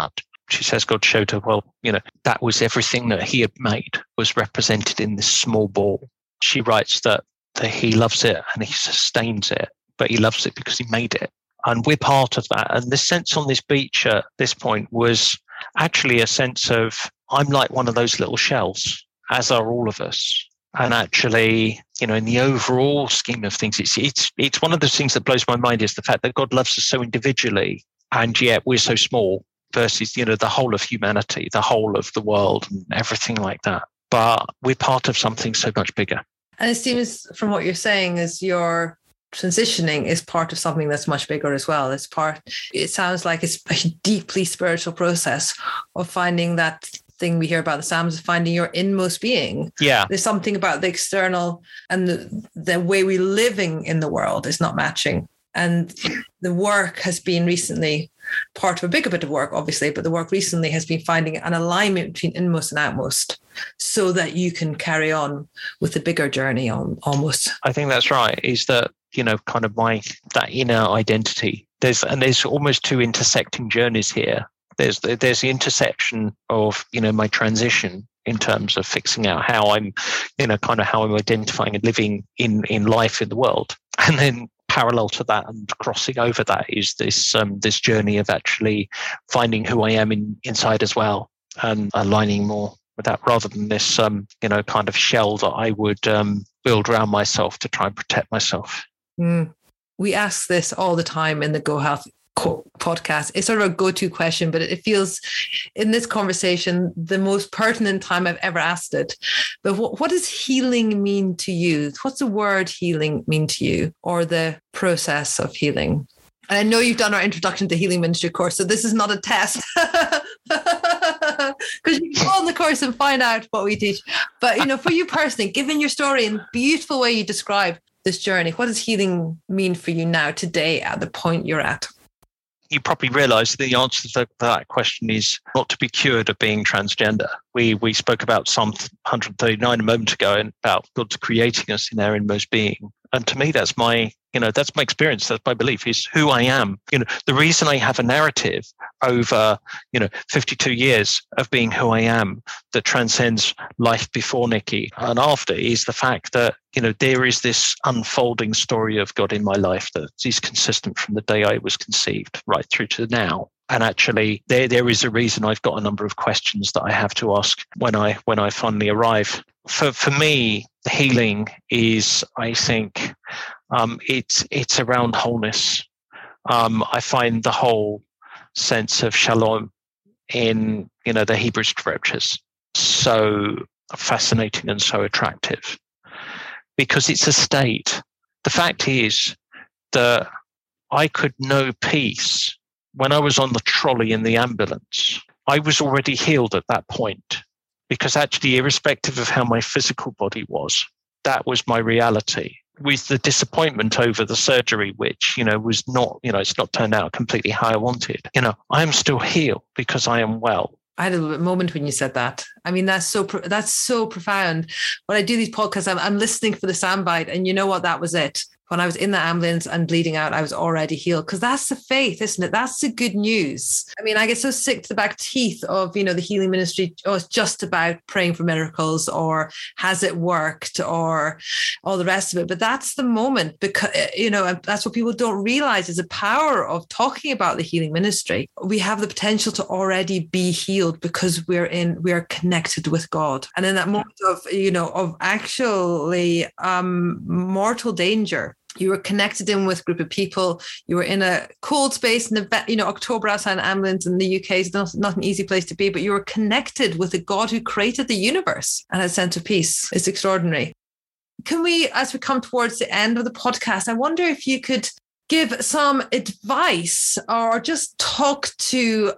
she says God showed her, well, that was everything that he had made was represented in this small ball. She writes that he loves it and he sustains it, but he loves it because he made it. And we're part of that. And the sense on this beach at this point was actually a sense of, I'm like one of those little shells, as are all of us. And actually, in the overall scheme of things, it's one of those things that blows my mind is the fact that God loves us so individually, and yet we're so small versus, the whole of humanity, the whole of the world and everything like that. But we're part of something so much bigger. And it seems from what you're saying is your transitioning is part of something that's much bigger as well. It sounds like it's a deeply spiritual process of finding that thing we hear about the Psalms, finding your inmost being. Yeah. There's something about the external and the way we're living in the world is not matching. And the work has been recently part of a bigger bit of work, obviously, but the work recently has been finding an alignment between inmost and outmost so that you can carry on with the bigger journey on almost. I think that's right, is that, kind of that inner identity. There's almost two intersecting journeys here. There's the intersection of, my transition in terms of fixing out how I'm, kind of how I'm identifying and living in life in the world. And then parallel to that and crossing over that is this journey of actually finding who I am inside as well and aligning more with that rather than this, kind of shell that I would build around myself to try and protect myself. We ask this all the time in the Go Health podcast. It's sort of a go-to question, but it feels in this conversation the most pertinent time I've ever asked it. But what does healing mean to you? What's the word healing mean to you, or the process of healing? And I know you've done our introduction to healing ministry course, so this is not a test because you can go on the course and find out what we teach. But for you personally, given your story and the beautiful way you describe this journey, what does healing mean for you now, today, at the point you're at? You probably realise the answer to that question is not to be cured of being transgender. We spoke about Psalm 139 a moment ago and about God's creating us in our inmost being. And to me, that's my experience. That's my belief is who I am. The reason I have a narrative over, 52 years of being who I am that transcends life before Nikki and after is the fact that, there is this unfolding story of God in my life that is consistent from the day I was conceived right through to now. And actually, there is a reason I've got a number of questions that I have to ask when I finally arrive. For me, healing is, I think, it's around wholeness. I find the whole sense of shalom in the Hebrew scriptures so fascinating and so attractive because it's a state. The fact is that I could know peace when I was on the trolley in the ambulance. I was already healed at that point because actually, irrespective of how my physical body was, that was my reality. With the disappointment over the surgery, which, was not, it's not turned out completely how I wanted, I am still healed because I am well. I had a little moment when you said that. I mean, that's so profound. When I do these podcasts, I'm listening for the soundbite, and you know what? That was it. When I was in the ambulance and bleeding out, I was already healed, because that's the faith, isn't it? That's the good news. I mean, I get so sick to the back teeth of, the healing ministry. Oh, it's just about praying for miracles, or has it worked, or all the rest of it. But that's the moment, because, that's what people don't realize is the power of talking about the healing ministry. We have the potential to already be healed because we are connected with God. And in that moment of actually mortal danger, you were connected in with a group of people. You were in a cold space in October outside an ambulance in the UK is not an easy place to be, but you were connected with the God who created the universe and had a sense of peace. It's extraordinary. Can we, as we come towards the end of the podcast, I wonder if you could give some advice or just talk to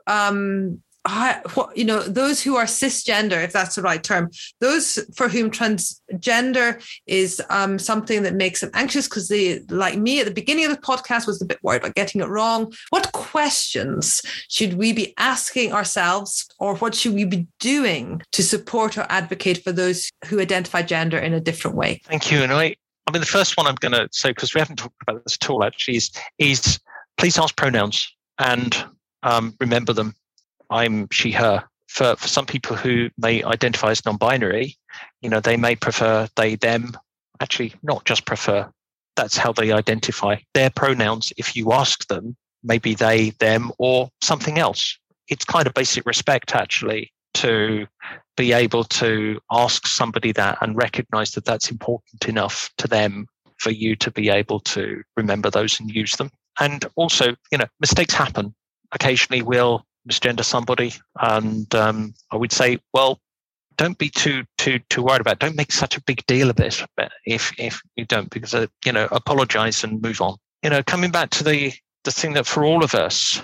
those who are cisgender, if that's the right term, those for whom transgender is something that makes them anxious because they, like me at the beginning of the podcast, was a bit worried about getting it wrong. What questions should we be asking ourselves, or what should we be doing to support or advocate for those who identify gender in a different way? Thank you. And I mean, the first one I'm going to say, because we haven't talked about this at all, actually, is please ask pronouns and remember them. I'm she, her. For some people who may identify as non-binary, they may prefer they, them. Actually, not just prefer. That's how they identify. Their pronouns, if you ask them, maybe they, them, or something else. It's kind of basic respect, actually, to be able to ask somebody that and recognize that that's important enough to them for you to be able to remember those and use them. And also, mistakes happen. Occasionally we'll misgender somebody, and I would say, well, don't be too worried about it. Don't make such a big deal of it if you don't, because apologize and move on. Coming back to the thing that for all of us,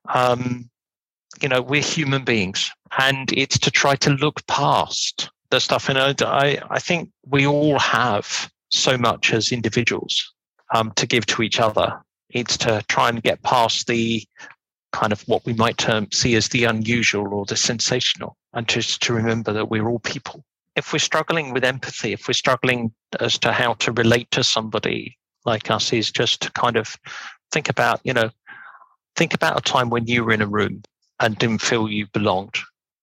we're human beings, and it's to try to look past the stuff. I think we all have so much as individuals to give to each other. It's to try and get past the kind of what we might see as the unusual or the sensational, and just to remember that we're all people. If we're struggling with empathy, if we're struggling as to how to relate to somebody like us, is just to kind of think about a time when you were in a room and didn't feel you belonged,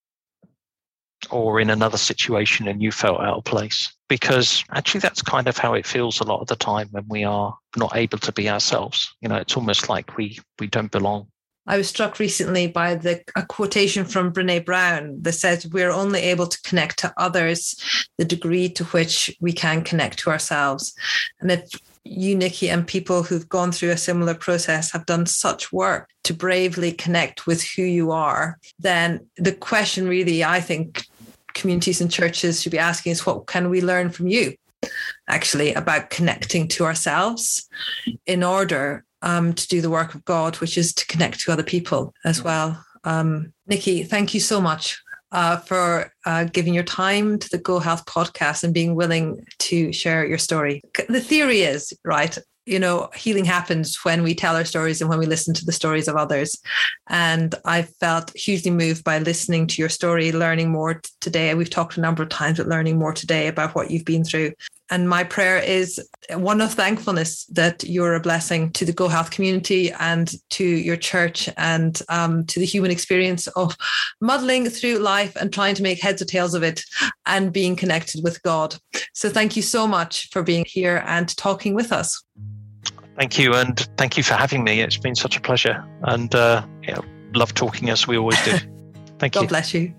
or in another situation and you felt out of place. Because actually that's kind of how it feels a lot of the time when we are not able to be ourselves. It's almost like we don't belong. I was struck recently by a quotation from Brené Brown that says we're only able to connect to others the degree to which we can connect to ourselves. And if you, Nikki, and people who've gone through a similar process have done such work to bravely connect with who you are, then the question really, I think, communities and churches should be asking is, what can we learn from you, actually, about connecting to ourselves in order to do the work of God, which is to connect to other people as well. Nikki, thank you so much for giving your time to the Go Health podcast and being willing to share your story. The theory is, right, healing happens when we tell our stories and when we listen to the stories of others. And I felt hugely moved by listening to your story, learning more today. We've talked a number of times, but learning more today about what you've been through. And my prayer is one of thankfulness that you're a blessing to the Go Health community and to your church and to the human experience of muddling through life and trying to make heads or tails of it and being connected with God. So thank you so much for being here and talking with us. Thank you. And thank you for having me. It's been such a pleasure. And love talking as we always do. Thank you. God bless you.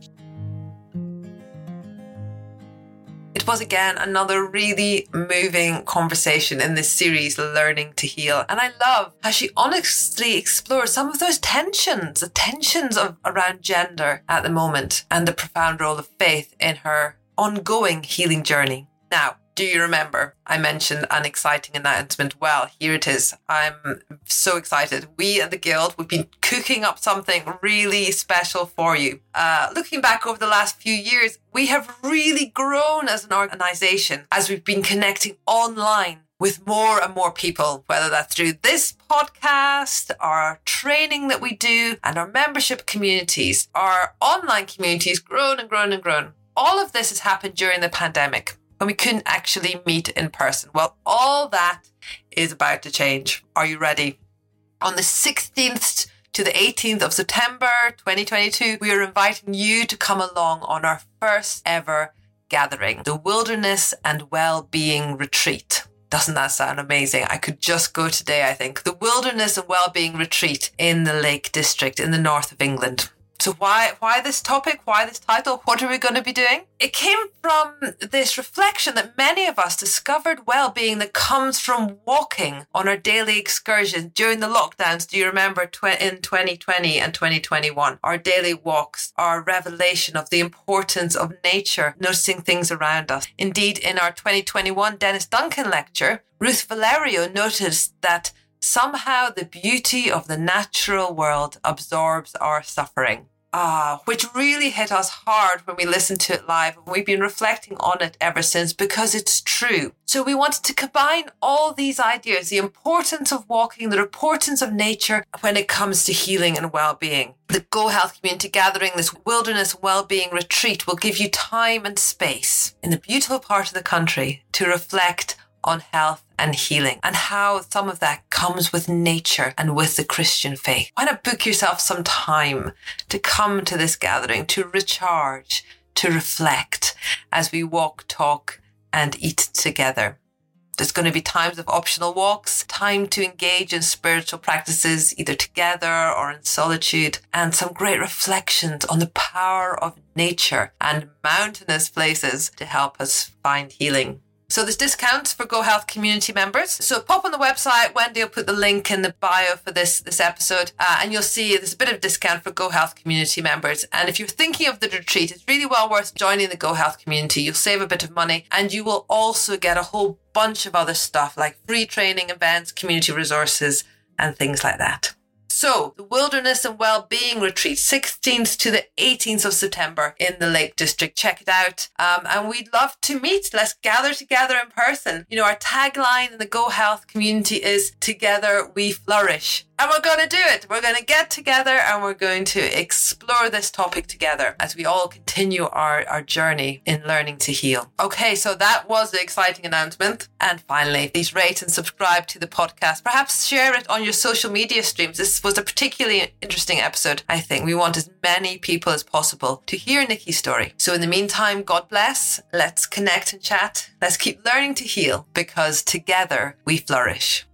It was again another really moving conversation in this series, Learning to Heal. And I love how she honestly explored some of those tensions, around gender at the moment and the profound role of faith in her ongoing healing journey. Now, do you remember I mentioned an exciting announcement? Well, here it is. I'm so excited. We at the Guild, we've been cooking up something really special for you. Looking back over the last few years, we have really grown as an organisation as we've been connecting online with more and more people, whether that's through this podcast, our training that we do, and our membership communities, our online communities grown and grown and grown. All of this has happened during the pandemic, when we couldn't actually meet in person. Well, all that is about to change. Are you ready? On the 16th to the 18th of September 2022, we are inviting you to come along on our first ever gathering, the Wilderness and Wellbeing Retreat. Doesn't that sound amazing? I could just go today, I think. The Wilderness and Wellbeing Retreat in the Lake District in the north of England. So why this topic? Why this title? What are we going to be doing? It came from this reflection that many of us discovered well-being that comes from walking on our daily excursions during the lockdowns. Do you remember in 2020 and 2021? Our daily walks, our revelation of the importance of nature, noticing things around us. Indeed, in our 2021 Dennis Duncan lecture, Ruth Valerio noticed that somehow the beauty of the natural world absorbs our suffering. Which really hit us hard when we listened to it live, and we've been reflecting on it ever since because it's true. So we wanted to combine all these ideas, the importance of walking, the importance of nature when it comes to healing and well-being. The Go Health Community Gathering, this Wilderness Wellbeing Retreat, will give you time and space in the beautiful part of the country to reflect on health and healing, and how some of that comes with nature and with the Christian faith. Why not book yourself some time to come to this gathering, to recharge, to reflect as we walk, talk, and eat together. There's going to be times of optional walks, time to engage in spiritual practices, either together or in solitude, and some great reflections on the power of nature and mountainous places to help us find healing. So there's discounts for Go Health community members. So pop on the website. Wendy will put the link in the bio for this episode. And you'll see there's a bit of discount for Go Health community members. And if you're thinking of the retreat, it's really well worth joining the Go Health community. You'll save a bit of money and you will also get a whole bunch of other stuff like free training events, community resources, and things like that. So, the Wilderness and Wellbeing Retreat, 16th to the 18th of September in the Lake District. Check it out. And we'd love to meet. Let's gather together in person. You know, our tagline in the Go Health community is "Together we flourish." And we're going to do it. We're going to get together and we're going to explore this topic together as we all continue our journey in learning to heal. Okay, so that was the exciting announcement. And finally, please rate and subscribe to the podcast. Perhaps share it on your social media streams. This was a particularly interesting episode, I think. We want as many people as possible to hear Nikki's story. So in the meantime, God bless. Let's connect and chat. Let's keep learning to heal because together we flourish.